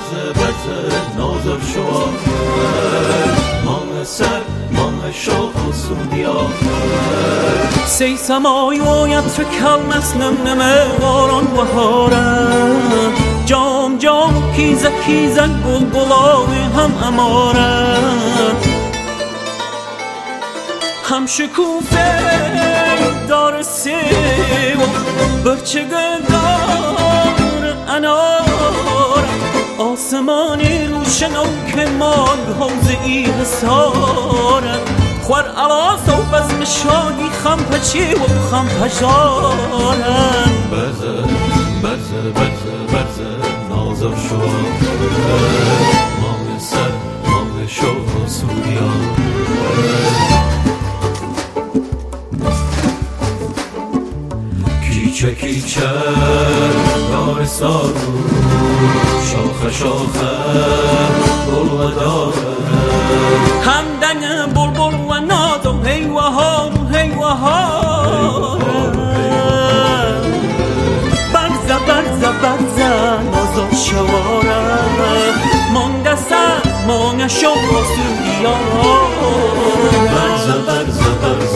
برزه نازر شوار مانه سر مانه شوق سودیار سی سمای و یتر کلمس نمنمه واران بهاره جام جام کیزه کیزه گل گلاوی هم اماره هم شکوفه دار سیو برچگه دار انار آسمانی روشن و که مال حوز ای حساره خوار علاس و بزم شادی خم پچی و خم پجارن برزه برزه برزه برزه نازر شوار مانه سر مانه شوق سودیار کیچه کیچه دار سارو شاخه شاخه گل و داره همدن بلبل و ناد و هیوهار و هیوهار برزه برزه برزه نازر شواره مانگه سر مانگه شوق سودیار برزه برزه برزه